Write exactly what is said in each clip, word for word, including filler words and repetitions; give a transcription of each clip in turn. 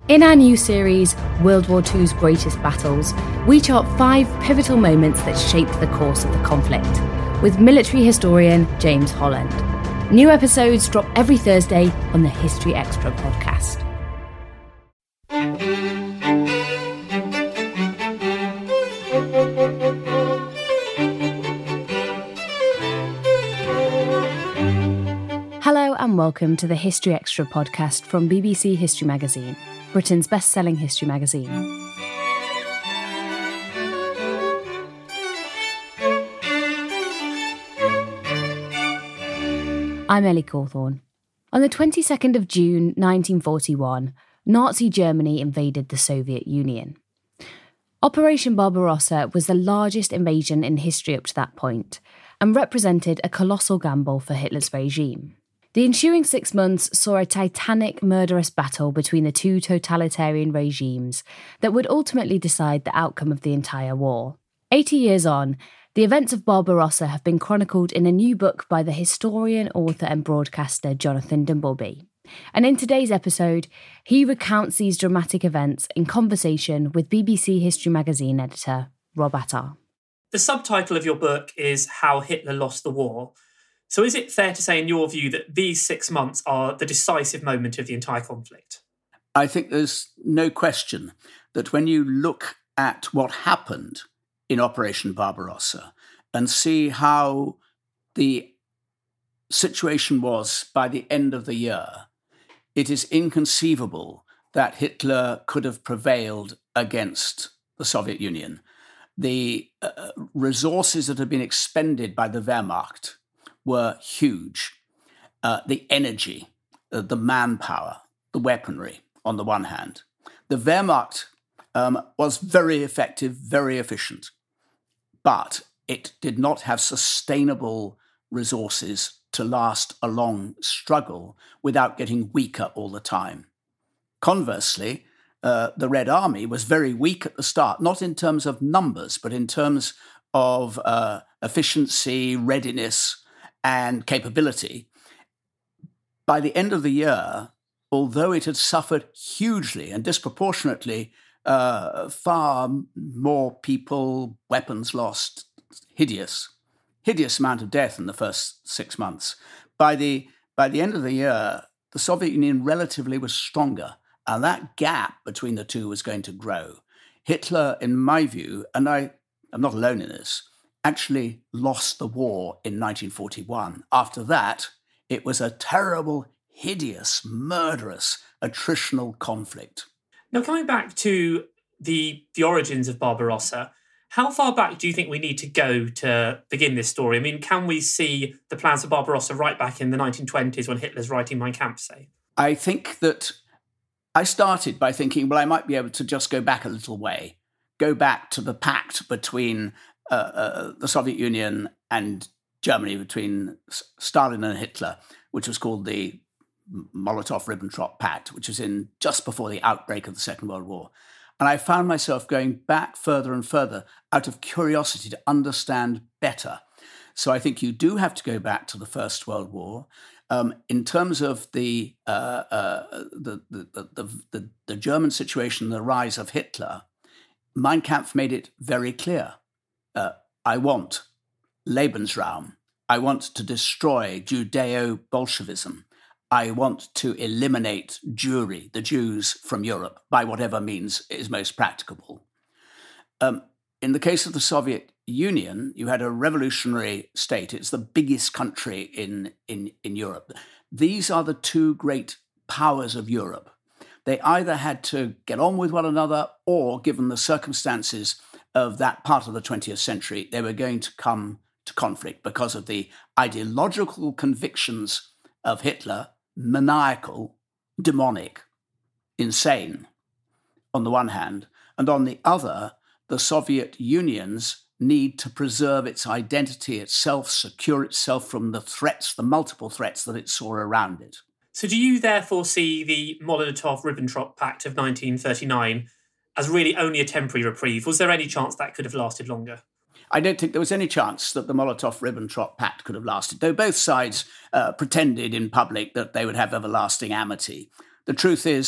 In our new series, World War Two's Greatest Battles, we chart five pivotal moments that shaped the course of the conflict, with military historian James Holland. New episodes drop every Thursday on the History Extra podcast. Hello and welcome to the History Extra podcast from B B C History Magazine, Britain's best-selling history magazine. I'm Ellie Cawthorne. On the twenty-second of June nineteen forty-one, Nazi Germany invaded the Soviet Union. Operation Barbarossa was the largest invasion in history up to that point, and represented a colossal gamble for Hitler's regime. The ensuing six months saw a titanic, murderous battle between the two totalitarian regimes that would ultimately decide the outcome of the entire war. Eighty years on, the events of Barbarossa have been chronicled in a new book by the historian, author and broadcaster Jonathan Dimbleby. And in today's episode, he recounts these dramatic events in conversation with B B C History Magazine editor Rob Attar. The subtitle of your book is How Hitler Lost the War. So is it fair to say, in your view, that these six months are the decisive moment of the entire conflict? I think there's no question that when you look at what happened in Operation Barbarossa and see how the situation was by the end of the year, it is inconceivable that Hitler could have prevailed against the Soviet Union. The uh, resources that had been expended by the Wehrmacht were huge. Uh, the energy, uh, the manpower, the weaponry, on the one hand. The Wehrmacht um, was very effective, very efficient, but it did not have sustainable resources to last a long struggle without getting weaker all the time. Conversely, uh, the Red Army was very weak at the start, not in terms of numbers, but in terms of uh, efficiency, readiness, and capability. By the end of the year, although it had suffered hugely and disproportionately, uh, far more people, weapons lost, hideous, hideous amount of death in the first six months. By the by the end of the year, the Soviet Union relatively was stronger, and that gap between the two was going to grow. Hitler, in my view, and I am not alone in this, actually lost the war in nineteen forty-one. After that, it was a terrible, hideous, murderous, attritional conflict. Now, coming back to the, the origins of Barbarossa, how far back do you think we need to go to begin this story? I mean, can we see the plans of Barbarossa right back in the nineteen twenties when Hitler's writing Mein Kampf, say? I think that I started by thinking, well, I might be able to just go back a little way, go back to the pact between Uh, uh, the Soviet Union and Germany, between Stalin and Hitler, which was called the Molotov-Ribbentrop Pact, which was in just before the outbreak of the Second World War. And I found myself going back further and further out of curiosity to understand better. So I think you do have to go back to the First World War. Um, in terms of the, uh, uh, the, the, the, the, the German situation, the rise of Hitler, Mein Kampf made it very clear. Uh, I want Lebensraum. I want to destroy Judeo-Bolshevism. I want to eliminate Jewry, the Jews, from Europe by whatever means is most practicable. Um, in the case of the Soviet Union, you had a revolutionary state. It's the biggest country in, in, in Europe. These are the two great powers of Europe. They either had to get on with one another or, given the circumstances of that part of the twentieth century, they were going to come to conflict because of the ideological convictions of Hitler, maniacal, demonic, insane, on the one hand, and on the other, the Soviet Union's need to preserve its identity itself, secure itself from the threats, the multiple threats that it saw around it. So do you therefore see the Molotov-Ribbentrop Pact of nineteen thirty-nine as really only a temporary reprieve? Was there any chance that could have lasted longer? I don't think there was any chance that the Molotov-Ribbentrop Pact could have lasted, though both sides uh, pretended in public that they would have everlasting amity. The truth is,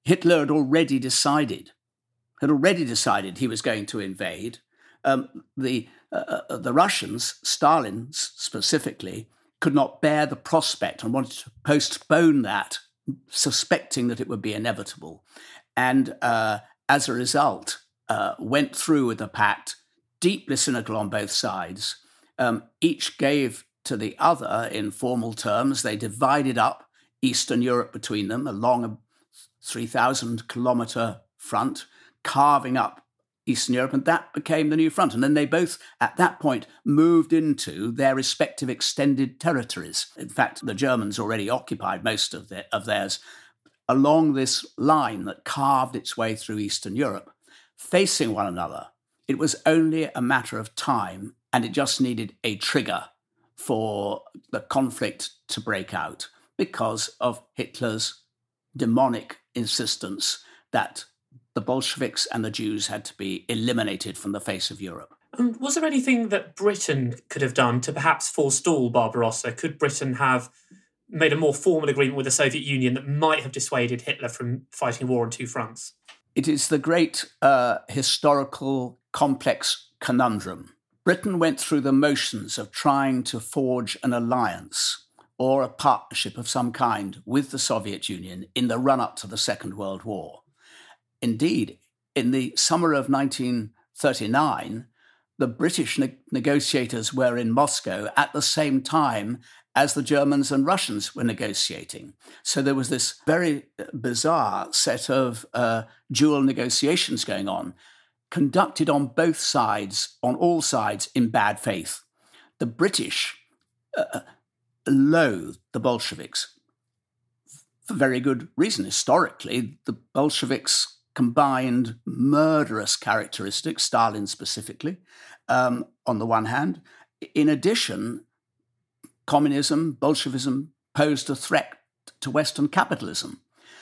Hitler had already decided, had already decided he was going to invade. Um, the uh, the Russians, Stalin specifically, could not bear the prospect and wanted to postpone that, suspecting that it would be inevitable. And uh, as a result, uh, went through with the pact, deeply cynical on both sides. Um, each gave to the other in formal terms. They divided up Eastern Europe between them along a three thousand kilometre front, carving up Eastern Europe, and that became the new front. And then they both, at that point, moved into their respective extended territories. In fact, the Germans already occupied most of, their, of theirs along this line that carved its way through Eastern Europe, facing one another. It was only a matter of time, and it just needed a trigger for the conflict to break out because of Hitler's demonic insistence that the Bolsheviks and the Jews had to be eliminated from the face of Europe. And was there anything that Britain could have done to perhaps forestall Barbarossa? Could Britain have made a more formal agreement with the Soviet Union that might have dissuaded Hitler from fighting a war on two fronts? It is the great uh, historical complex conundrum. Britain went through the motions of trying to forge an alliance or a partnership of some kind with the Soviet Union in the run-up to the Second World War. Indeed, in the summer of nineteen thirty-nine, the British ne- negotiators were in Moscow at the same time as the Germans and Russians were negotiating. So there was this very bizarre set of uh, dual negotiations going on, conducted on both sides, on all sides, in bad faith. The British uh, loathed the Bolsheviks for very good reason. Historically, the Bolsheviks combined murderous characteristics, Stalin specifically, um, on the one hand. In addition, communism, Bolshevism posed a threat to Western capitalism.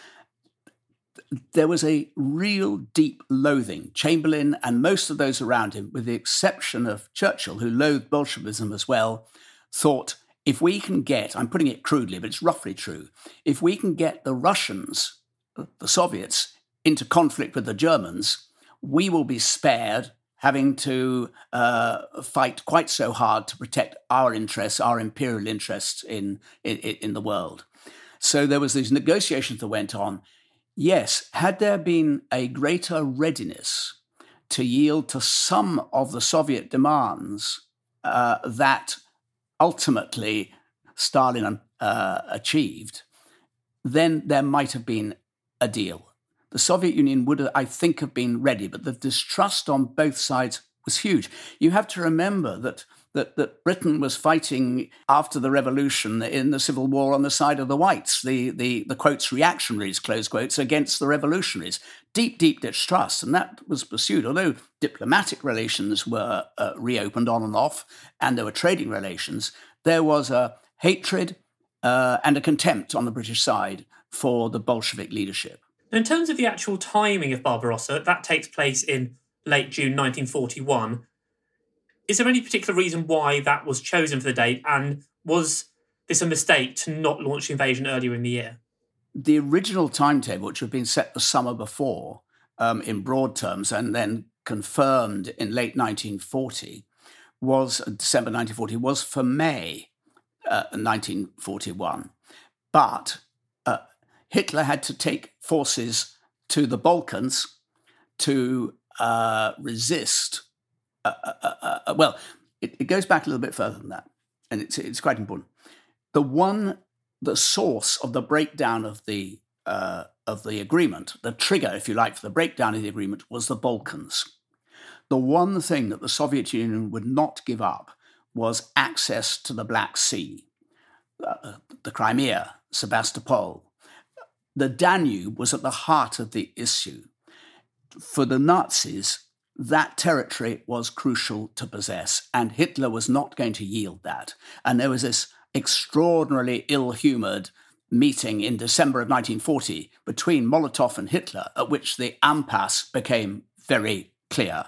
There was a real deep loathing. Chamberlain and most of those around him, with the exception of Churchill, who loathed Bolshevism as well, thought, if we can get, I'm putting it crudely, but it's roughly true, if we can get the Russians, the Soviets, into conflict with the Germans, we will be spared having to uh, fight quite so hard to protect our interests, our imperial interests in, in, in the world. So there was these negotiations that went on. Yes, had there been a greater readiness to yield to some of the Soviet demands uh, that ultimately Stalin uh, achieved, then there might have been a deal. The Soviet Union would, I think, have been ready, but the distrust on both sides was huge. You have to remember that, that, that Britain was fighting after the revolution in the Civil War on the side of the whites, the, the, the quotes, reactionaries, close quotes, against the revolutionaries. Deep, deep distrust, and that was pursued. Although diplomatic relations were uh, reopened on and off, and there were trading relations, there was a hatred uh, and a contempt on the British side for the Bolshevik leadership. In terms of the actual timing of Barbarossa, that takes place in late June nineteen forty-one. Is there any particular reason why that was chosen for the date, and was this a mistake to not launch the invasion earlier in the year? The original timetable, which had been set the summer before um, in broad terms and then confirmed in late nineteen forty, was December nineteen forty, was for May uh, nineteen forty-one. But uh, Hitler had to take forces to the Balkans to uh, resist. Uh, uh, uh, well, it, it goes back a little bit further than that, and it's it's quite important. The one, the source of the breakdown of the uh, of the agreement, the trigger, if you like, for the breakdown of the agreement was the Balkans. The one thing that the Soviet Union would not give up was access to the Black Sea, uh, the Crimea, Sebastopol. The Danube was at the heart of the issue. For the Nazis, that territory was crucial to possess, and Hitler was not going to yield that. And there was this extraordinarily ill-humoured meeting in December of nineteen forty between Molotov and Hitler, at which the impasse became very clear.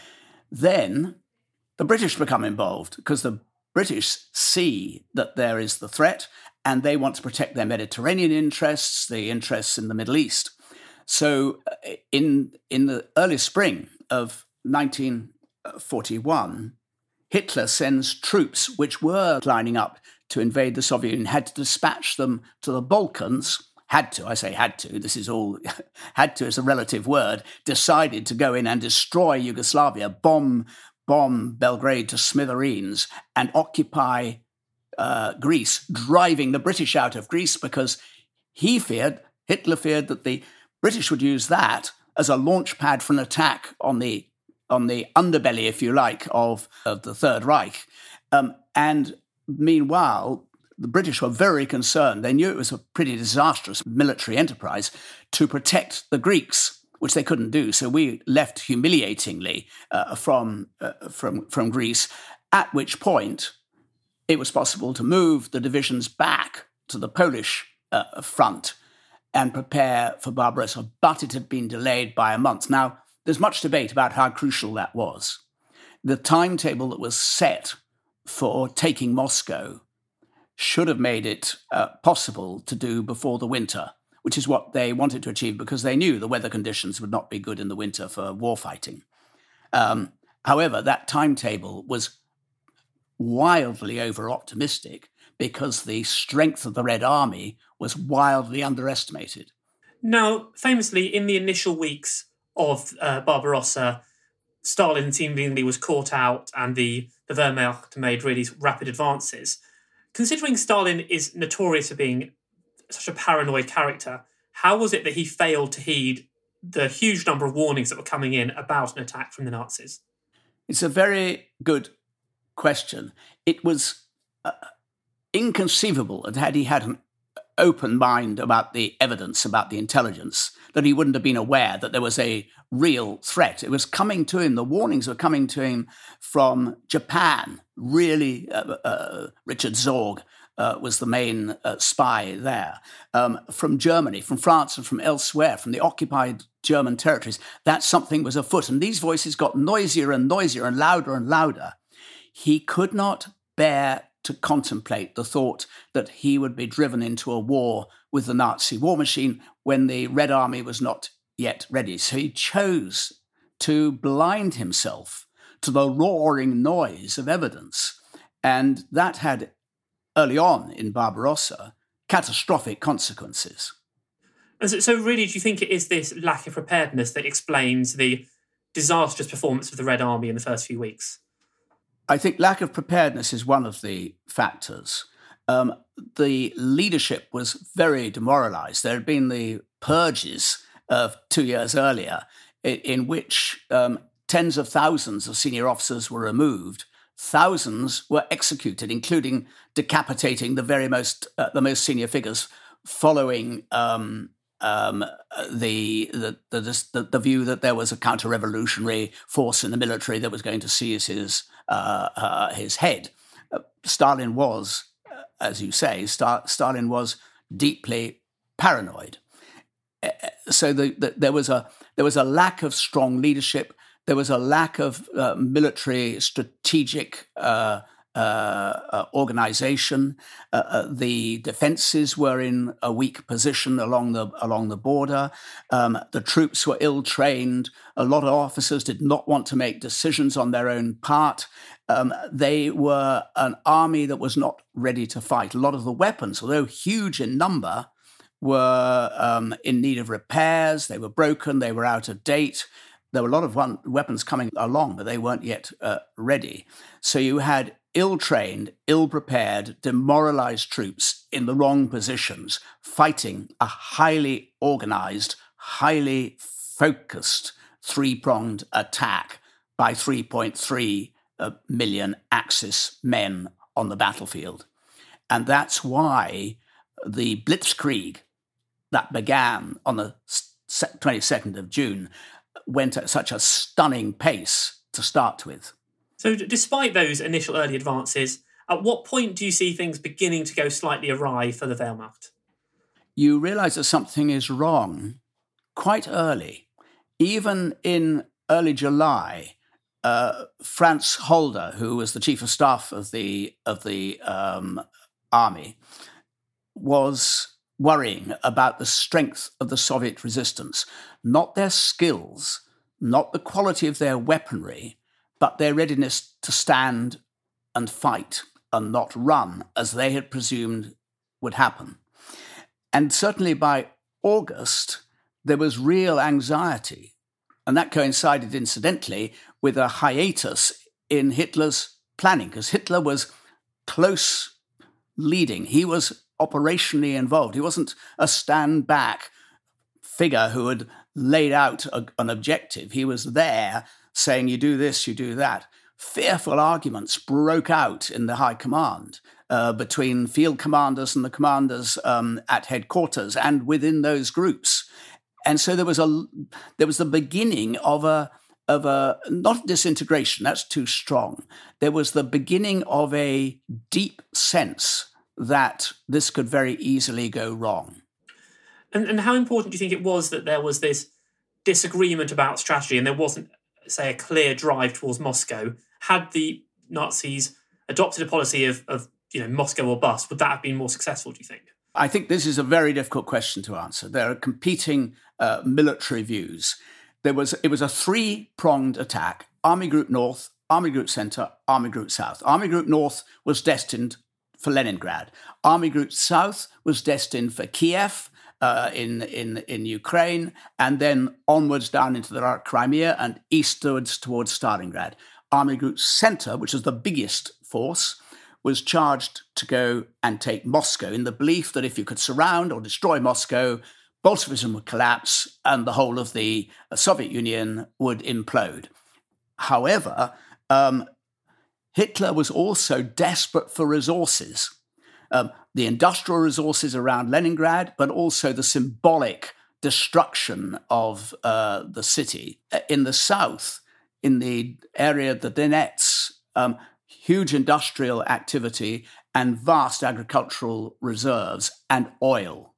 Then the British become involved because the British see that there is the threat and they want to protect their Mediterranean interests, the interests in the Middle East. So in, in the early spring of nineteen forty-one, Hitler sends troops which were lining up to invade the Soviet Union, had to dispatch them to the Balkans, had to, I say had to, this is all, had to is a relative word, decided to go in and destroy Yugoslavia, bomb, bomb Belgrade to smithereens, and occupy uh, Greece, driving the British out of Greece because he feared, Hitler feared that the British would use that as a launch pad for an attack on the on the underbelly, if you like, of, of the Third Reich. Um, and meanwhile, the British were very concerned. They knew it was a pretty disastrous military enterprise to protect the Greeks, which they couldn't do. So we left humiliatingly uh, from, uh, from, from Greece, at which point it was possible to move the divisions back to the Polish uh, front and prepare for Barbarossa, but it had been delayed by a month. Now, there's much debate about how crucial that was. The timetable that was set for taking Moscow should have made it uh, possible to do before the winter, which is what they wanted to achieve because they knew the weather conditions would not be good in the winter for warfighting. Um, however, that timetable was wildly over-optimistic because the strength of the Red Army was wildly underestimated. Now, famously, in the initial weeks of uh, Barbarossa, Stalin seemingly was caught out and the, the Wehrmacht made really rapid advances. Considering Stalin is notorious for being such a paranoid character, how was it that he failed to heed the huge number of warnings that were coming in about an attack from the Nazis? It's a very good question. It was uh, inconceivable that had he had an open mind about the evidence, about the intelligence, that he wouldn't have been aware that there was a real threat. It was coming to him, the warnings were coming to him from Japan. Really, uh, uh, Richard Zorg uh, was the main uh, spy there. Um, from Germany, from France, and from elsewhere, from the occupied German territories, that something was afoot. And these voices got noisier and noisier and louder and louder. He could not bear to contemplate the thought that he would be driven into a war with the Nazi war machine when the Red Army was not yet ready. So he chose to blind himself to the roaring noise of evidence. And that had, early on in Barbarossa, catastrophic consequences. And so, so really, do you think it is this lack of preparedness that explains the disastrous performance of the Red Army in the first few weeks? I think lack of preparedness is one of the factors. Um, the leadership was very demoralized. There had been the purges of two years earlier in, in which um, tens of thousands of senior officers were removed. Thousands were executed, including decapitating the very most, uh, the most senior figures following um, um, the, the, the, the view that there was a counter-revolutionary force in the military that was going to seize his Uh, uh, his head. Uh, Stalin was, uh, as you say, Star- Stalin was deeply paranoid. Uh, so the, the, there was a there was a lack of strong leadership. There was a lack of uh, military strategic uh, uh, uh, organization. Uh, uh, the defenses were in a weak position along the along the border. Um, the troops were ill trained. A lot of officers did not want to make decisions on their own part. Um, they were an army that was not ready to fight. A lot of the weapons, although huge in number, were um, in need of repairs. They were broken. They were out of date. There were a lot of one, weapons coming along, but they weren't yet uh, ready. So you had ill-trained, ill-prepared, demoralized troops in the wrong positions, fighting a highly organized, highly focused, three-pronged attack by three point three uh, million Axis men on the battlefield. And that's why the Blitzkrieg that began on the twenty-second of June went at such a stunning pace to start with. So despite those initial early advances, at what point do you see things beginning to go slightly awry for the Wehrmacht? You realise that something is wrong quite early. Even in early July, uh, Franz Holder, who was the chief of staff of the of the um, army, was worrying about the strength of the Soviet resistance, not their skills, not the quality of their weaponry, but their readiness to stand and fight and not run, as they had presumed would happen. And certainly by August, there was real anxiety. And that coincided, incidentally, with a hiatus in Hitler's planning, because Hitler was close leading. He was operationally involved. He wasn't a stand-back figure who had laid out a, an objective. He was there saying, you do this, you do that. Fearful arguments broke out in the high command uh, between field commanders and the commanders um, at headquarters and within those groups. And so there was a there was the beginning of a of a not disintegration, that's too strong. There was the beginning of a deep sense that this could very easily go wrong. And, and how important do you think it was that there was this disagreement about strategy and there wasn't, say, a clear drive towards Moscow? Had the Nazis adopted a policy of, of you know, Moscow or bust, would that have been more successful, do you think? I think this is a very difficult question to answer. There are competing uh, military views. There was It was a three-pronged attack: Army Group North, Army Group Center, Army Group South. Army Group North was destined for Leningrad. Army Group South was destined for Kiev uh, in, in, in Ukraine, and then onwards down into the Crimea and eastwards towards Stalingrad. Army Group Center, which was the biggest force, was charged to go and take Moscow in the belief that if you could surround or destroy Moscow, Bolshevism would collapse and the whole of the Soviet Union would implode. However, um, Hitler was also desperate for resources, um, the industrial resources around Leningrad, but also the symbolic destruction of uh, the city. In the south, in the area of the Donets, um, huge industrial activity and vast agricultural reserves and oil.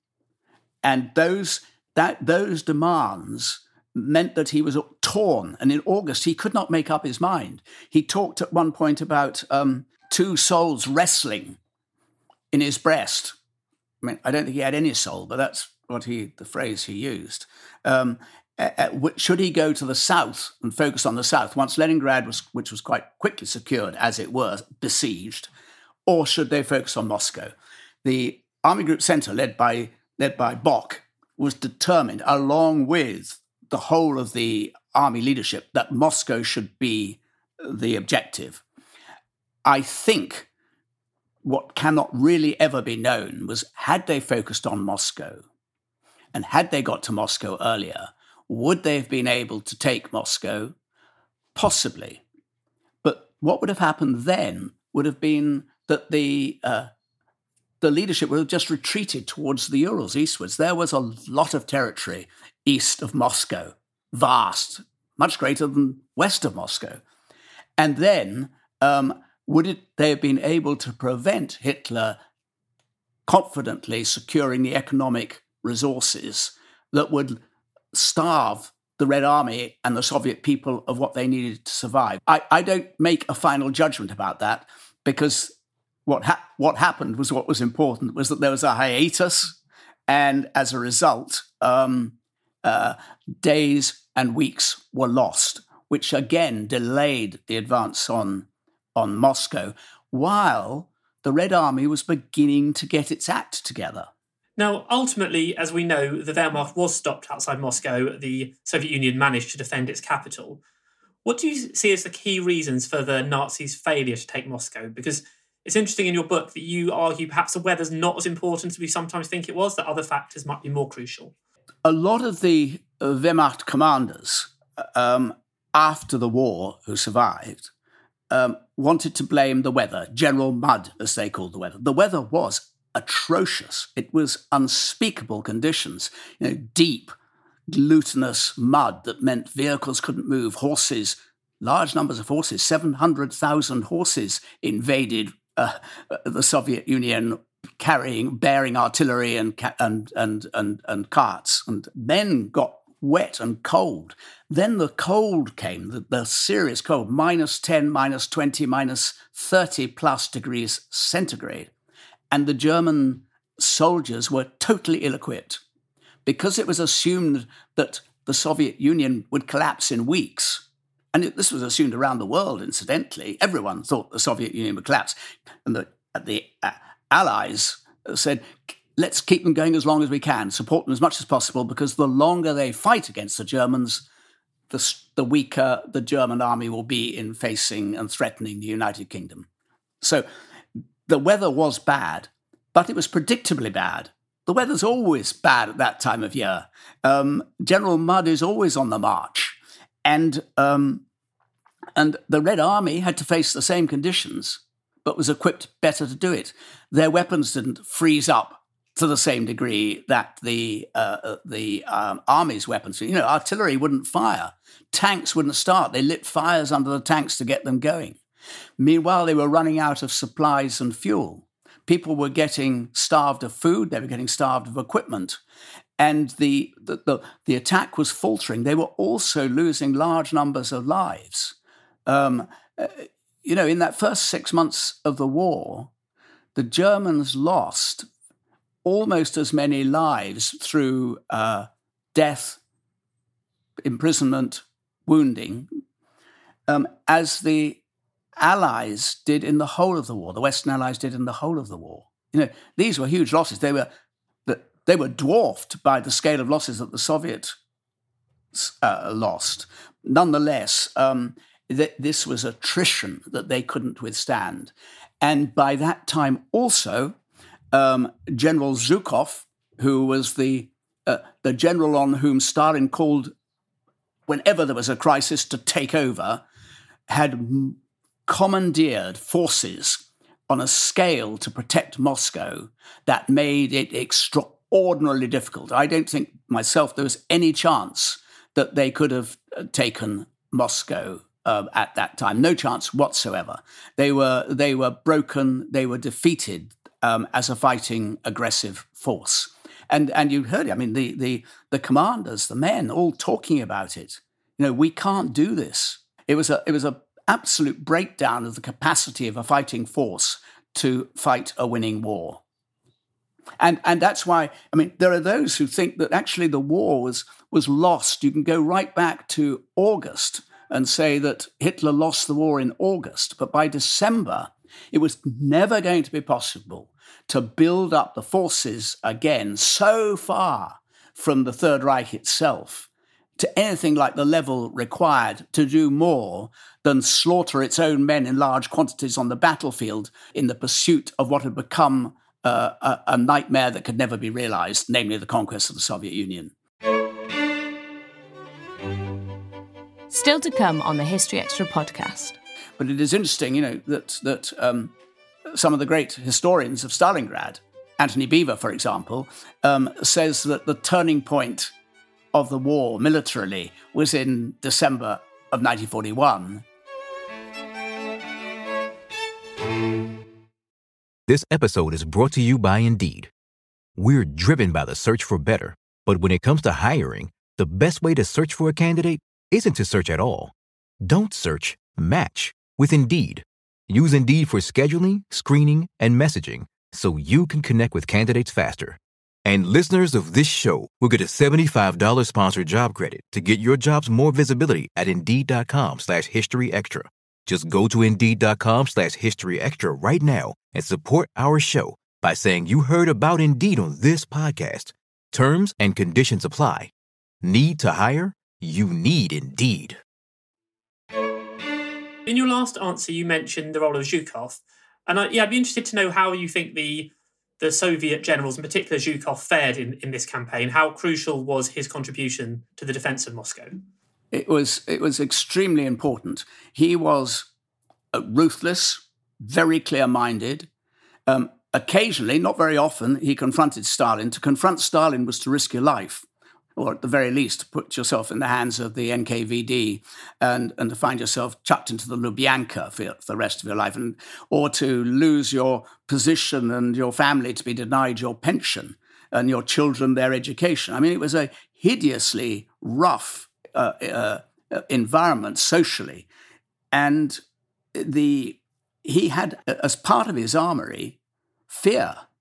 And those that those demands meant that he was torn. And in August, he could not make up his mind. He talked at one point about um, two souls wrestling in his breast. I mean, I don't think he had any soul, but that's what he the phrase he used. Um, uh, should he go to the south and focus on the south, once Leningrad, was, which was quite quickly secured, as it were, besieged, or should they focus on Moscow? The Army Group Center, led by led by Bock, was determined, along with the whole of the army leadership, that Moscow should be the objective. I think what cannot really ever be known was, had they focused on Moscow and had they got to Moscow earlier, would they have been able to take Moscow? Possibly. But what would have happened then would have been that the uh, the leadership would have just retreated towards the Urals eastwards. There was a lot of territory east of Moscow, vast, much greater than west of Moscow. And then um, would it, they have been able to prevent Hitler confidently securing the economic resources that would starve the Red Army and the Soviet people of what they needed to survive? I, I don't make a final judgment about that, because what ha- what happened was what was important, was that there was a hiatus, and as a result, um, uh, days and weeks were lost, which again delayed the advance on, on Moscow, while the Red Army was beginning to get its act together. Now, ultimately, as we know, the Wehrmacht was stopped outside Moscow. The Soviet Union managed to defend its capital. What do you see as the key reasons for the Nazis' failure to take Moscow? Because it's interesting in your book that you argue perhaps the weather's not as important as we sometimes think it was, that other factors might be more crucial. A lot of the Wehrmacht commanders um, after the war who survived um, wanted to blame the weather, General Mud, as they called the weather. The weather was atrocious. It was unspeakable conditions, you know, deep, glutinous mud that meant vehicles couldn't move, horses, large numbers of horses, seven hundred thousand horses invaded uh, the Soviet Union, carrying, bearing artillery and, and, and, and, and carts, and men got wet and cold. Then the cold came, the, the serious cold, minus ten, minus twenty, minus thirty plus degrees centigrade. And the German soldiers were totally ill-equipped. Because it was assumed that the Soviet Union would collapse in weeks, and it, this was assumed around the world, incidentally. Everyone thought the Soviet Union would collapse. And the, the uh, Allies said, let's keep them going as long as we can, support them as much as possible, because the longer they fight against the Germans, the, the weaker the German army will be in facing and threatening the United Kingdom. So the weather was bad, but it was predictably bad. The weather's always bad at that time of year. Um, General Mudd is always on the march. And, um, and the Red Army had to face the same conditions, but was equipped better to do it. Their weapons didn't freeze up to the same degree that the uh, the um, army's weapons. You know, artillery wouldn't fire. Tanks wouldn't start. They lit fires under the tanks to get them going. Meanwhile, they were running out of supplies and fuel. People were getting starved of food. They were getting starved of equipment. And the, the, the, the attack was faltering. They were also losing large numbers of lives. Um, uh, you know, in that first six months of the war, the Germans lost almost as many lives through uh, death, imprisonment, wounding, um, as the Allies did in the whole of the war. The Western Allies did in the whole of the war. You know, these were huge losses. They were they were dwarfed by the scale of losses that the Soviets uh, lost. Nonetheless, um, th- this was attrition that they couldn't withstand. And by that time also, um, General Zhukov, who was the uh, the general on whom Stalin called whenever there was a crisis to take over, had m- commandeered forces on a scale to protect Moscow that made it extraordinarily difficult. I don't think myself there was any chance that they could have taken Moscow uh, at that time. No chance whatsoever. They were they were broken. They were defeated um, as a fighting aggressive force. And and you heard it. I mean, the the the commanders, the men, all talking about it. You know, we can't do this. It was a it was a absolute breakdown of the capacity of a fighting force to fight a winning war. And and that's why, I mean, there are those who think that actually the war was, was lost. You can go right back to August and say that Hitler lost the war in August, but by December, it was never going to be possible to build up the forces again so far from the Third Reich itself to anything like the level required to do more than slaughter its own men in large quantities on the battlefield in the pursuit of what had become uh, a, a nightmare that could never be realized, namely the conquest of the Soviet Union. Still to come on the History Extra podcast. But it is interesting, you know, that that um, some of the great historians of Stalingrad, Antony Beevor, for example, um, says that the turning point of the war militarily was in December of nineteen forty-one. This episode is brought to you by Indeed. We're driven by the search for better, but when it comes to hiring, the best way to search for a candidate isn't to search at all. Don't search, match with Indeed. Use Indeed for scheduling, screening, and messaging so you can connect with candidates faster. And listeners of this show will get a seventy-five dollars sponsored job credit to get your jobs more visibility at Indeed.com slash History Extra. Just go to Indeed.com slash History Extra right now and support our show by saying you heard about Indeed on this podcast. Terms and conditions apply. Need to hire? You need Indeed. In your last answer, you mentioned the role of Zhukov. And I, yeah, I'd be interested to know how you think the the Soviet generals, in particular Zhukov, fared in, in this campaign. How crucial was his contribution to the defence of Moscow? It was it was extremely important. He was uh, ruthless, very clear-minded. Um, occasionally, not very often, he confronted Stalin. To confront Stalin was to risk your life, or at the very least, to put yourself in the hands of the N K V D and, and to find yourself chucked into the Lubyanka for, for the rest of your life, and or to lose your position and your family to be denied your pension and your children their education. I mean, it was a hideously rough uh, uh, environment socially. And the he had, as part of his armory, fear.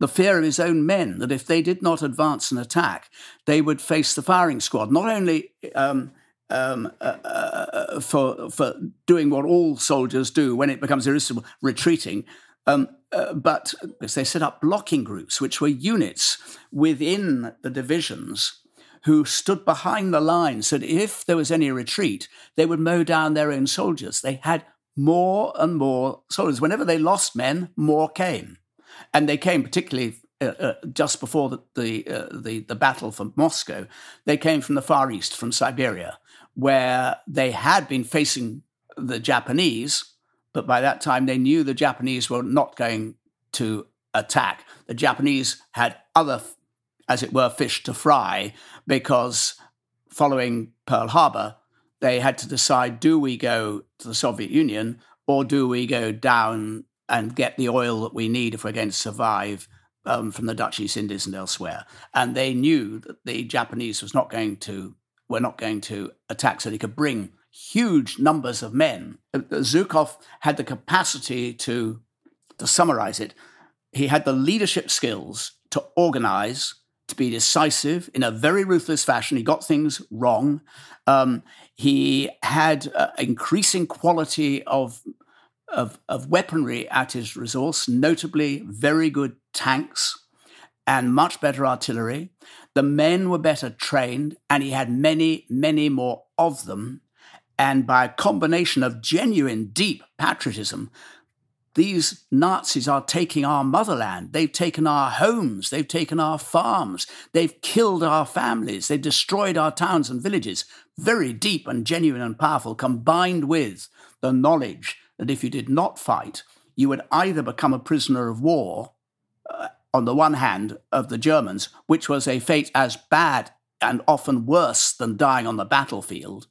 the fear of his own men, that if they did not advance and attack, they would face the firing squad, not only um, um, uh, uh, for, for doing what all soldiers do when it becomes irresistible, retreating, um, uh, but because they set up blocking groups, which were units within the divisions who stood behind the lines, so that if there was any retreat, they would mow down their own soldiers. They had more and more soldiers. Whenever they lost men, more came. And they came particularly uh, uh, just before the the, uh, the the battle for Moscow. They came from the Far East, from Siberia, where they had been facing the Japanese, but by that time they knew the Japanese were not going to attack. The Japanese had other, as it were, fish to fry, because following Pearl Harbor, they had to decide, do we go to the Soviet Union or do we go down and get the oil that we need if we're going to survive um, from the Dutch East Indies and elsewhere? And they knew that the Japanese was not going to, were not going to attack, so they could bring huge numbers of men. Zhukov had the capacity to, to summarize it, he had the leadership skills to organize, to be decisive in a very ruthless fashion. He got things wrong. Um, he had uh, increasing quality of, of, of weaponry at his resource, notably very good tanks and much better artillery. The men were better trained, and he had many, many more of them. And by a combination of genuine, deep patriotism, these Nazis are taking our motherland. They've taken our homes. They've taken our farms. They've killed our families. They've destroyed our towns and villages. Very deep and genuine and powerful, combined with the knowledge that if you did not fight, you would either become a prisoner of war, uh, on the one hand, of the Germans, which was a fate as bad and often worse than dying on the battlefield,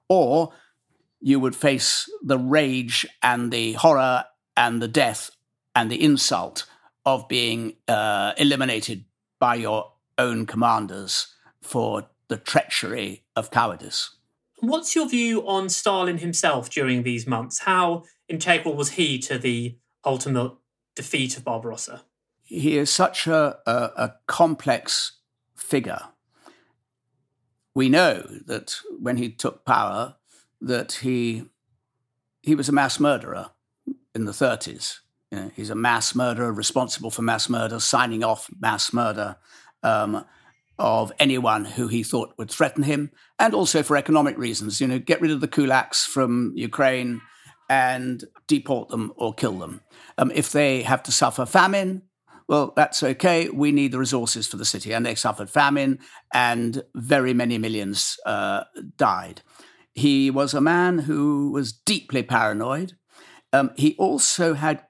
or you would face the rage and the horror and the death and the insult of being uh, eliminated by your own commanders for the treachery of cowardice. What's your view on Stalin himself during these months? How integral was he to the ultimate defeat of Barbarossa? He is such a, a, a complex figure. We know that when he took power, that he he was a mass murderer in the thirties. You know, he's a mass murderer, responsible for mass murder, signing off mass murder um, of anyone who he thought would threaten him, and also for economic reasons. You know, get rid of the kulaks from Ukraine and deport them or kill them. Um, if they have to suffer famine, well, that's okay. We need the resources for the city. And they suffered famine, and very many millions uh, died. He was a man who was deeply paranoid. Um, he also had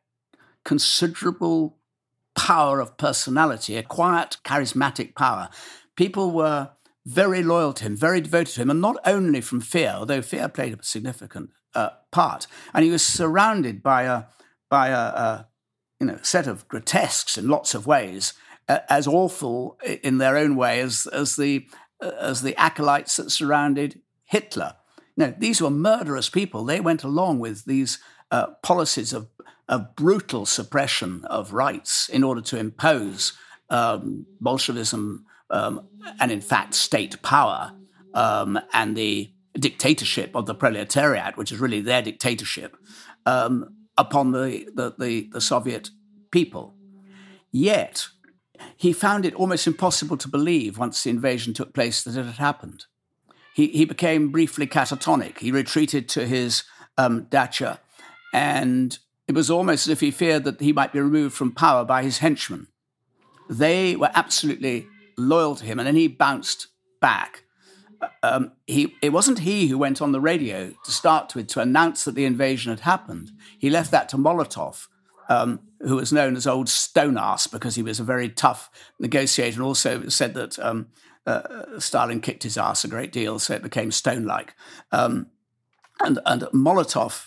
considerable power of personality, a quiet, charismatic power. People were very loyal to him, very devoted to him, and not only from fear, although fear played a significant uh, part. And he was surrounded by a by a, a you know set of grotesques in lots of ways, uh, as awful in their own way as as the uh, as the acolytes that surrounded Hitler. No, these were murderous people. They went along with these uh, policies of, of brutal suppression of rights in order to impose um, Bolshevism um, and, in fact, state power um, and the dictatorship of the proletariat, which is really their dictatorship, um, upon the, the, the, the Soviet people. Yet, he found it almost impossible to believe, once the invasion took place, that it had happened. He, he became briefly catatonic. He retreated to his um, dacha, and it was almost as if he feared that he might be removed from power by his henchmen. They were absolutely loyal to him, and then he bounced back. Um, he, it wasn't he who went on the radio to start with to announce that the invasion had happened. He left that to Molotov, um, who was known as Old Stone Ass because he was a very tough negotiator, and also said that um, uh, Stalin kicked his ass a great deal, so it became stone-like. Um, and, and Molotov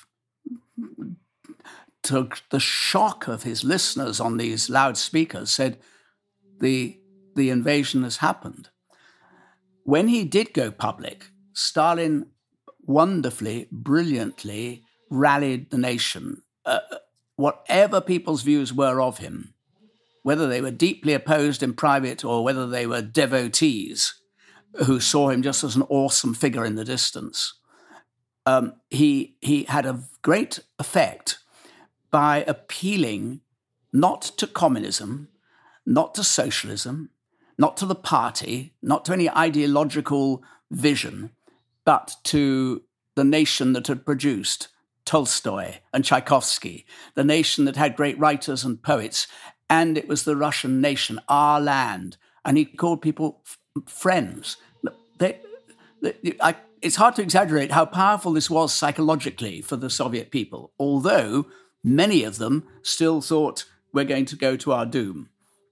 took the shock of his listeners on these loudspeakers, said, the, the invasion has happened. When he did go public, Stalin wonderfully, brilliantly rallied the nation. Uh, whatever people's views were of him, whether they were deeply opposed in private or whether they were devotees who saw him just as an awesome figure in the distance, um, he he had a great effect by appealing not to communism, not to socialism, not to the party, not to any ideological vision, but to the nation that had produced Tolstoy and Tchaikovsky, the nation that had great writers and poets, and it was the Russian nation, our land. And he called people f- friends. They, they, I, it's hard to exaggerate how powerful this was psychologically for the Soviet people, although many of them still thought we're going to go to our doom.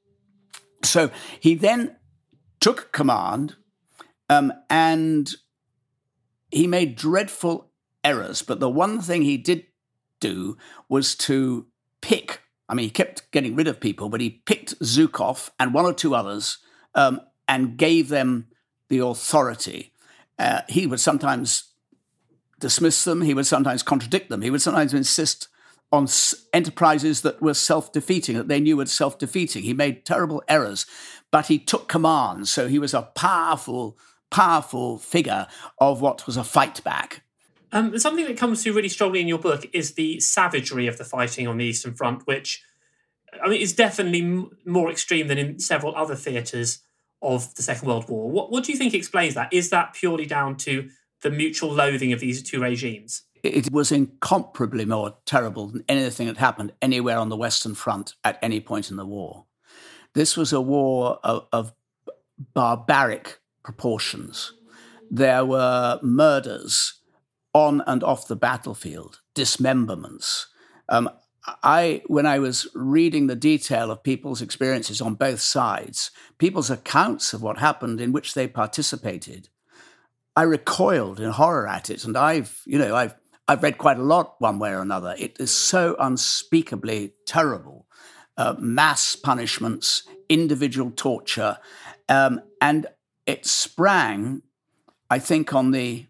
So he then took command um, and he made dreadful errors. But the one thing he did do was to pick, I mean, he kept getting rid of people, but he picked Zhukov and one or two others um, and gave them the authority. Uh, he would sometimes dismiss them. He would sometimes contradict them. He would sometimes insist on enterprises that were self-defeating, that they knew were self-defeating. He made terrible errors, but he took command. So he was a powerful, powerful figure of what was a fight back. Um, something that comes through really strongly in your book is the savagery of the fighting on the Eastern Front, which, I mean, is definitely m- more extreme than in several other theatres of the Second World War. What, what do you think explains that? Is that purely down to the mutual loathing of these two regimes? It was incomparably more terrible than anything that happened anywhere on the Western Front at any point in the war. This was a war of, of barbaric proportions. There were murders on and off the battlefield, dismemberments. Um, I, when I was reading the detail of people's experiences on both sides, people's accounts of what happened in which they participated, I recoiled in horror at it. And I've, you know, I've I've read quite a lot one way or another. It is so unspeakably terrible. Uh, mass punishments, individual torture. Um, and it sprang, I think, on the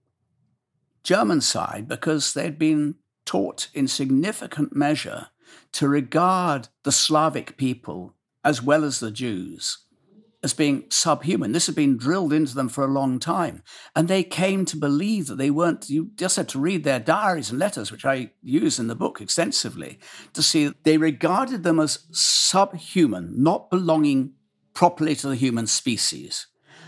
German side because they'd been taught in significant measure to regard the Slavic people as well as the Jews as being subhuman. This had been drilled into them for a long time. And they came to believe that they weren't, you just had to read their diaries and letters, which I use in the book extensively, to see that they regarded them as subhuman, not belonging properly to the human species.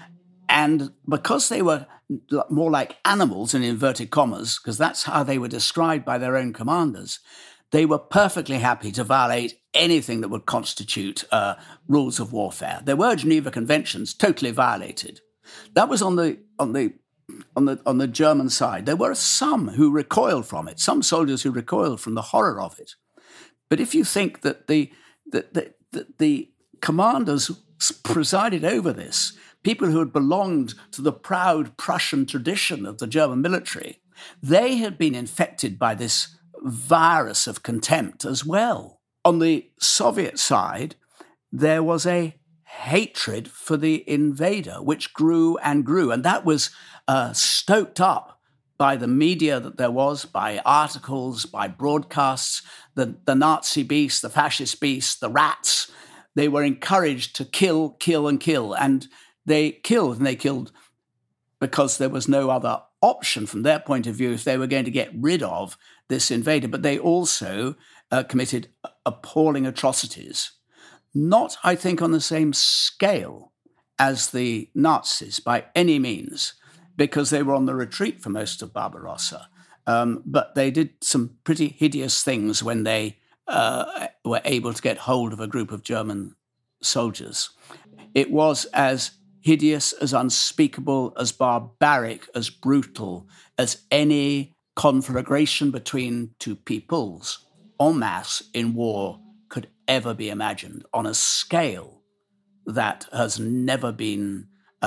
And because they were more like animals, in inverted commas, because that's how they were described by their own commanders, they were perfectly happy to violate anything that would constitute uh, rules of warfare. There were Geneva Conventions totally violated. That was on the on the on the on the German side. There were some who recoiled from it, some soldiers who recoiled from the horror of it. But if you think that the the the, the, the commanders presided over this, people who had belonged to the proud Prussian tradition of the German military, they had been infected by this virus of contempt as well. On the Soviet side, there was a hatred for the invader, which grew and grew. And that was uh, stoked up by the media that there was, by articles, by broadcasts, the, the Nazi beast, the fascist beast, the rats. They were encouraged to kill, kill, and kill. And they killed, and they killed because there was no other option from their point of view if they were going to get rid of this invader. But they also uh, committed appalling atrocities, not, I think, on the same scale as the Nazis by any means, because they were on the retreat for most of Barbarossa. Um, but they did some pretty hideous things when they uh, were able to get hold of a group of German soldiers. It was as hideous, as unspeakable, as barbaric, as brutal as any conflagration between two peoples en masse in war could ever be imagined on a scale that has never been, uh,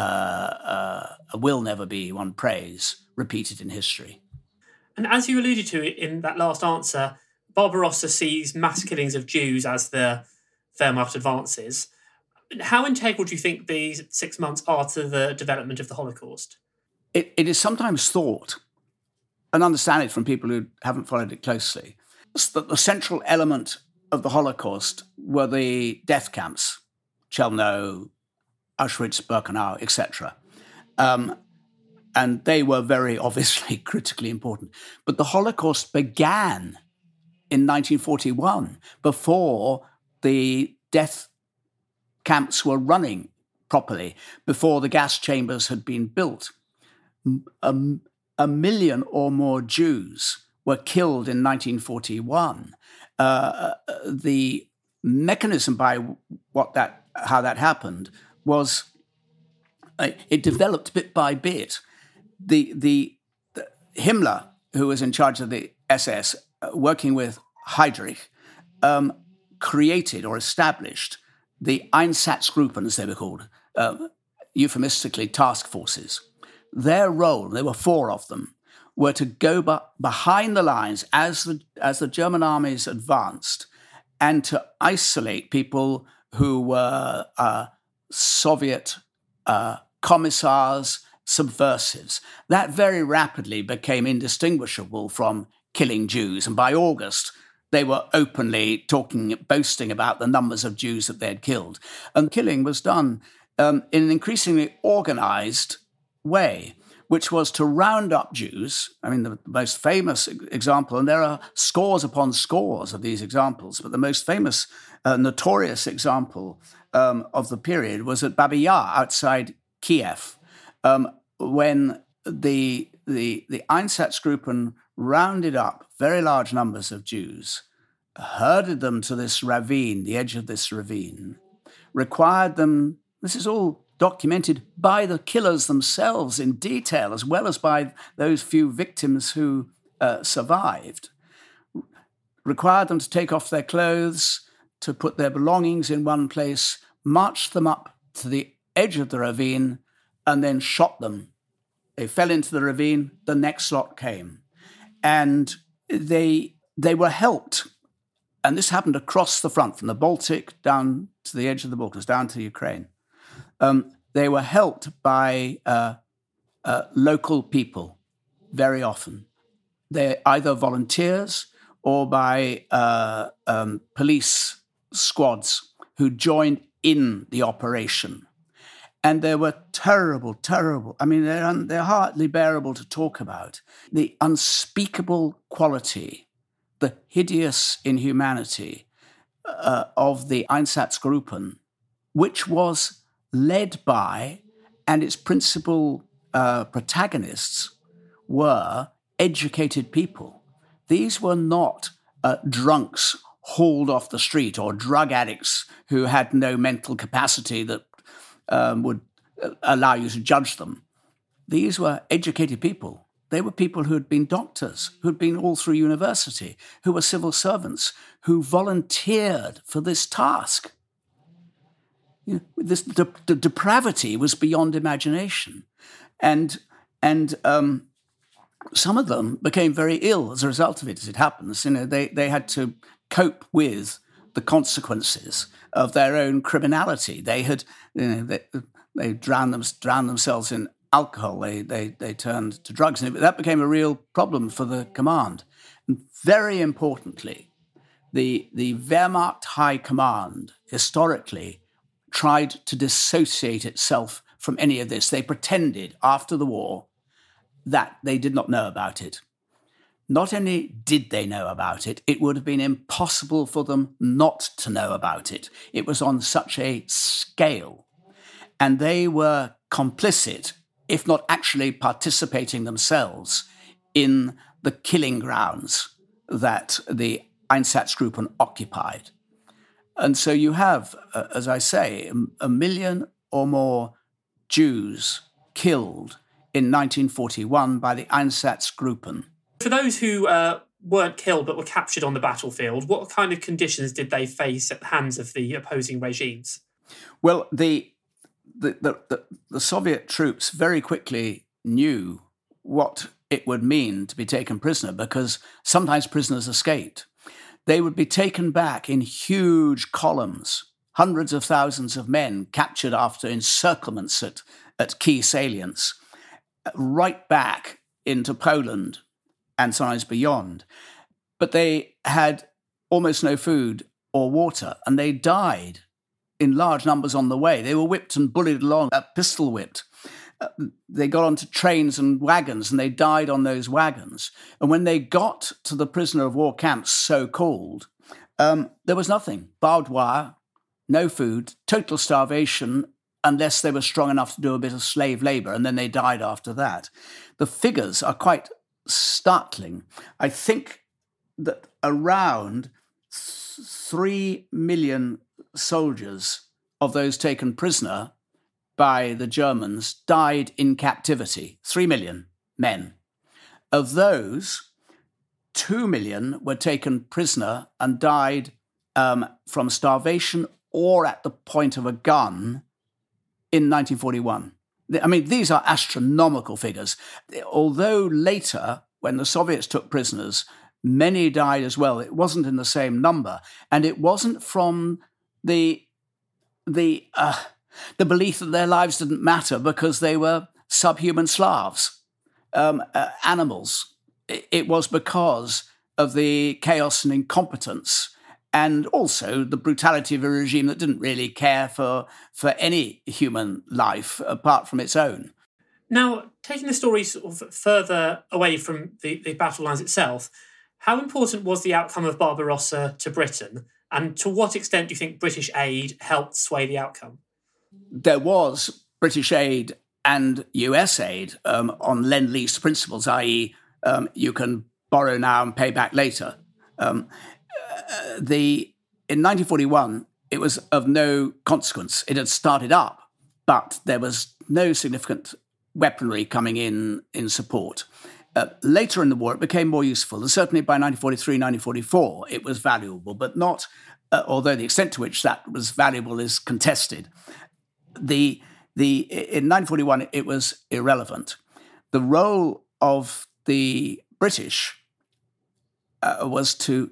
uh, will never be, one prays, repeated in history. And as you alluded to in that last answer, Barbarossa sees mass killings of Jews as the Wehrmacht advances. How integral do you think these six months are to the development of the Holocaust? It, it is sometimes thought, and understand it from people who haven't followed it closely, that the central element of the Holocaust were the death camps, Chelmno, Auschwitz, Birkenau, et cetera. Um, and they were very obviously critically important. But the Holocaust began in nineteen forty-one, before the death camps were running properly, before the gas chambers had been built. A, a million or more Jews were killed in nineteen forty-one. Uh, the mechanism by what that how that happened was uh, it developed bit by bit. The, the the Himmler, who was in charge of the S S, uh, working with Heydrich, um, created or established the Einsatzgruppen, as they were called, uh, euphemistically task forces. Their role, there were four of them, were to go b- behind the lines as the as the German armies advanced, and to isolate people who were uh, Soviet uh, commissars, subversives. That very rapidly became indistinguishable from killing Jews, and by August they were openly talking, boasting about the numbers of Jews that they had killed. And killing was done um, in an increasingly organized way, which was to round up Jews. I mean, the most famous example, and there are scores upon scores of these examples, but the most famous, uh, notorious example um, of the period was at Babi Yar outside Kiev, um, when the, the, the Einsatzgruppen rounded up very large numbers of Jews, herded them to this ravine, the edge of this ravine, required them, this is all documented by the killers themselves in detail, as well as by those few victims who uh, survived, required them to take off their clothes, to put their belongings in one place, marched them up to the edge of the ravine, and then shot them. They fell into the ravine, the next lot came. And they they were helped, and this happened across the front, from the Baltic down to the edge of the Balkans, down to Ukraine. Um, they were helped by uh, uh, local people very often. They're either volunteers or by uh, um, police squads who joined in the operation. And there were terrible, terrible, I mean, they're, un, they're hardly bearable to talk about. The unspeakable quality, the hideous inhumanity uh, of the Einsatzgruppen, which was led by, and its principal uh, protagonists were educated people. These were not uh, drunks hauled off the street or drug addicts who had no mental capacity that um, would allow you to judge them. These were educated people. They were people who had been doctors, who had been all through university, who were civil servants, who volunteered for this task. You know, this, the, the depravity was beyond imagination. And, and um, some of them became very ill as a result of it, as it happens. You know, they, they had to cope with the consequences of their own criminality. They had, you know, they, they drowned, them, drowned themselves in alcohol. They, they, they turned to drugs. And that became a real problem for the command. And very importantly, the, the Wehrmacht High Command historically tried to dissociate itself from any of this. They pretended after the war that they did not know about it. Not only did they know about it, it would have been impossible for them not to know about it. It was on such a scale. And they were complicit, if not actually participating themselves, in the killing grounds that the Einsatzgruppen occupied. And so you have, uh, as I say, a million or more Jews killed in nineteen forty-one by the Einsatzgruppen. For those who uh, weren't killed but were captured on the battlefield, what kind of conditions did they face at the hands of the opposing regimes? Well, the the, the, the, the Soviet troops very quickly knew what it would mean to be taken prisoner, because sometimes prisoners escaped. They would be taken back in huge columns, hundreds of thousands of men captured after encirclements at, at key salients, right back into Poland and sometimes beyond. But they had almost no food, or water, and they died in large numbers on the way. They were whipped and bullied along, uh, pistol whipped. Uh, they got onto trains and wagons, and they died on those wagons. And when they got to the prisoner of war camps, so-called, um, there was nothing. Barbed wire, no food, total starvation, unless they were strong enough to do a bit of slave labour, and then they died after that. The figures are quite startling. I think that around th- three million soldiers of those taken prisoner by the Germans died in captivity. Three million men. Of those, two million were taken prisoner and died um, from starvation or at the point of a gun in nineteen forty-one. I mean, these are astronomical figures. Although later, when the Soviets took prisoners, many died as well. It wasn't in the same number. And it wasn't from the the uh, the belief that their lives didn't matter because they were subhuman Slavs, um, uh, animals. It, it was because of the chaos and incompetence and also the brutality of a regime that didn't really care for, for any human life apart from its own. Now, taking the story sort of further away from the, the battle lines itself, how important was the outcome of Barbarossa to Britain? And to what extent do you think British aid helped sway the outcome? There was British aid and U S aid um, on Lend-Lease principles, that is, um, you can borrow now and pay back later. Um, uh, the in nineteen forty-one, it was of no consequence. It had started up, but there was no significant weaponry coming in in support. Uh, later in the war, it became more useful, and certainly by nineteen forty-three, nineteen forty-four, it was valuable, but not, uh, although the extent to which that was valuable is contested. The the in nineteen forty-one, it was irrelevant. The role of the British uh, was to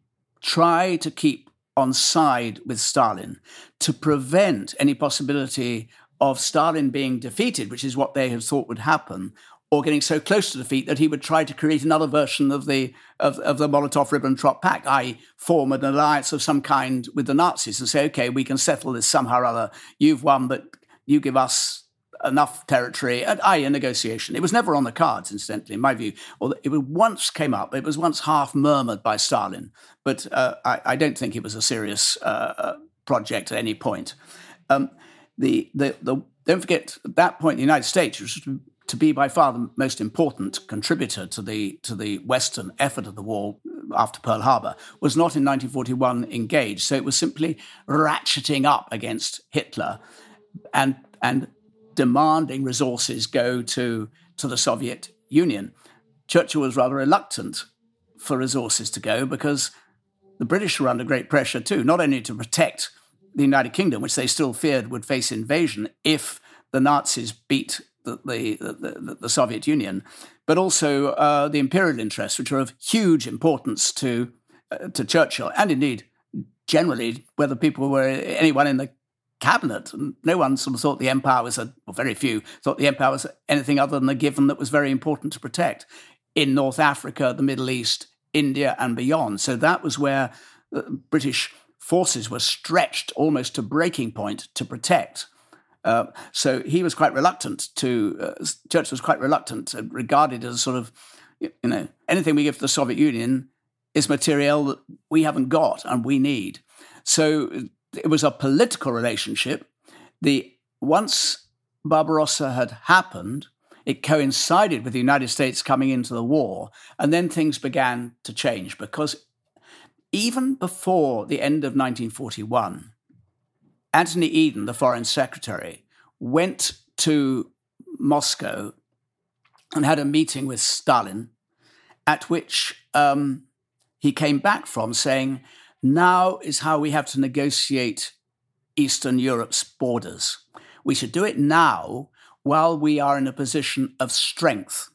try to keep on side with Stalin, to prevent any possibility of Stalin being defeated, which is what they had thought would happen, or getting so close to defeat that he would try to create another version of the of, of the Molotov-Ribbentrop Pact, that is form an alliance of some kind with the Nazis and say, OK, we can settle this somehow or other. You've won, but you give us enough territory, and that is a negotiation. It was never on the cards, incidentally, in my view. Although it once came up, it was once half murmured by Stalin, but uh, I, I don't think it was a serious uh, project at any point. Um, the, the, the, don't forget, at that point, the United States, which was to be by far the most important contributor to the to the Western effort of the war after Pearl Harbor, was not in nineteen forty-one engaged. So it was simply ratcheting up against Hitler and and demanding resources go to, to the Soviet Union. Churchill was rather reluctant for resources to go because the British were under great pressure too, not only to protect the United Kingdom, which they still feared would face invasion if the Nazis beat the, the, the, the Soviet Union, but also uh, the imperial interests, which are of huge importance to, uh, to Churchill, and indeed, generally, whether people were anyone in the cabinet. No one sort of thought the empire was, a, or very few, thought the empire was anything other than a given that was very important to protect in North Africa, the Middle East, India and beyond. So that was where uh, British forces were stretched almost to breaking point to protect. Uh, so he was quite reluctant to, uh, Churchill was quite reluctant, uh, regarded as sort of, you know, anything we give to the Soviet Union is material that we haven't got and we need. So it was a political relationship. The once Barbarossa had happened, it coincided with the United States coming into the war, and then things began to change because even before the end of nineteen forty-one, Anthony Eden, the Foreign Secretary, went to Moscow and had a meeting with Stalin, at which um, he came back from saying, now is how we have to negotiate Eastern Europe's borders. We should do it now while we are in a position of strength,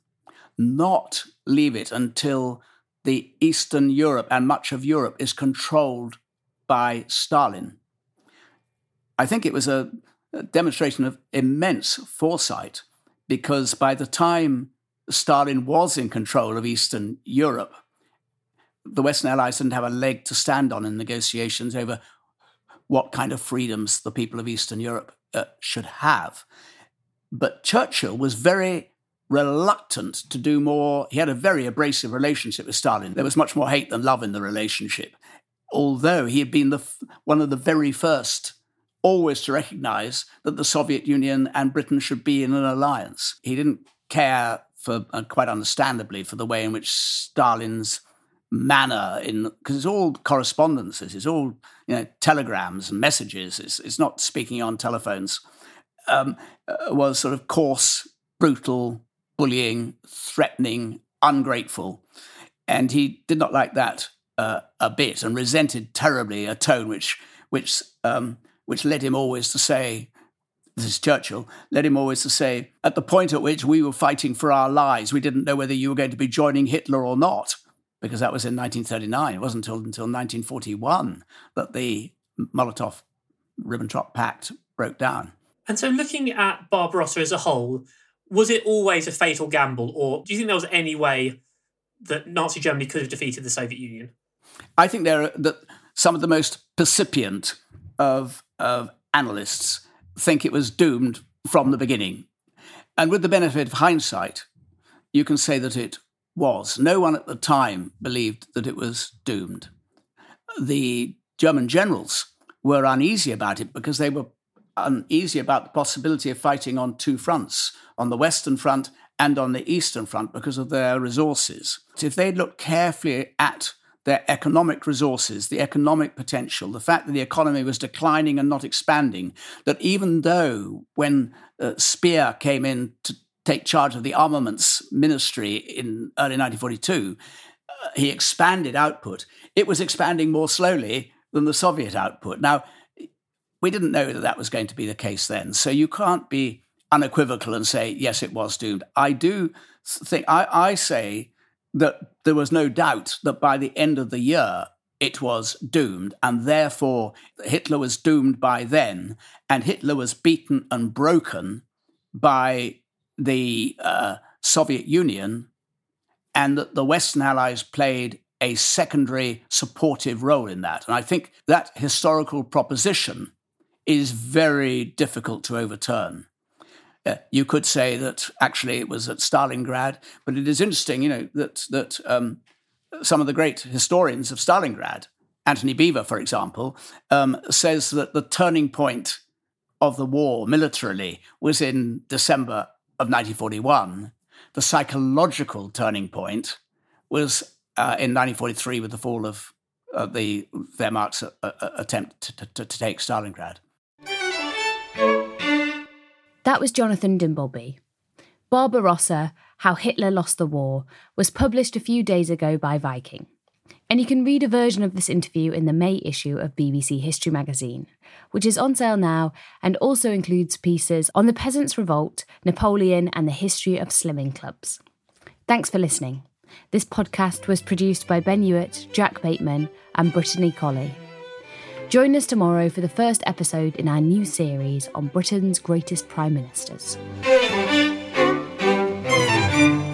not leave it until the Eastern Europe and much of Europe is controlled by Stalin. I think it was a, a demonstration of immense foresight because by the time Stalin was in control of Eastern Europe, the Western Allies didn't have a leg to stand on in negotiations over what kind of freedoms the people of Eastern Europe uh, should have. But Churchill was very reluctant to do more. He had a very abrasive relationship with Stalin. There was much more hate than love in the relationship, although he had been the, one of the very first always to recognize that the Soviet Union and Britain should be in an alliance. He didn't care for, uh, quite understandably, for the way in which Stalin's manner, in because it's all correspondences, it's all you know telegrams and messages, it's, it's not speaking on telephones, um, uh, was sort of coarse, brutal, bullying, threatening, ungrateful. And he did not like that uh, a bit and resented terribly a tone which which um, which led him always to say, this is Churchill, led him always to say, at the point at which we were fighting for our lives, we didn't know whether you were going to be joining Hitler or not, because that was in nineteen thirty-nine. It wasn't until, until nineteen forty-one that the Molotov-Ribbentrop Pact broke down. And so looking at Barbarossa as a whole, was it always a fatal gamble, or do you think there was any way that Nazi Germany could have defeated the Soviet Union? I think there are that some of the most percipient of, of analysts think it was doomed from the beginning. And with the benefit of hindsight, you can say that it was. No one at the time believed that it was doomed. The German generals were uneasy about it because they were uneasy about the possibility of fighting on two fronts, on the Western Front and on the Eastern Front, because of their resources. If they'd looked carefully at their economic resources, the economic potential, the fact that the economy was declining and not expanding, that even though when uh, Speer came in to take charge of the armaments ministry in early nineteen forty-two, uh, he expanded output. It was expanding more slowly than the Soviet output. Now, we didn't know that that was going to be the case then, so you can't be unequivocal and say, yes, it was doomed. I do think, I, I say that there was no doubt that by the end of the year, it was doomed, and therefore Hitler was doomed by then, and Hitler was beaten and broken by the uh, Soviet Union, and that the Western Allies played a secondary supportive role in that. And I think that historical proposition is very difficult to overturn. Uh, you could say that actually it was at Stalingrad, but it is interesting, you know, that that um, some of the great historians of Stalingrad, Anthony Beevor, for example, um, says that the turning point of the war militarily was in December of nineteen forty-one. The psychological turning point was uh, in nineteen forty-three with the fall of uh, the Wehrmacht's uh, uh, attempt to, to, to take Stalingrad. That was Jonathan Dimbleby. Barbarossa, How Hitler Lost the War, was published a few days ago by Viking. And you can read a version of this interview in the May issue of B B C History magazine, which is on sale now and also includes pieces on the Peasants' Revolt, Napoleon and the history of slimming clubs. Thanks for listening. This podcast was produced by Ben Hewitt, Jack Bateman and Brittany Colley. Join us tomorrow for the first episode in our new series on Britain's greatest prime ministers.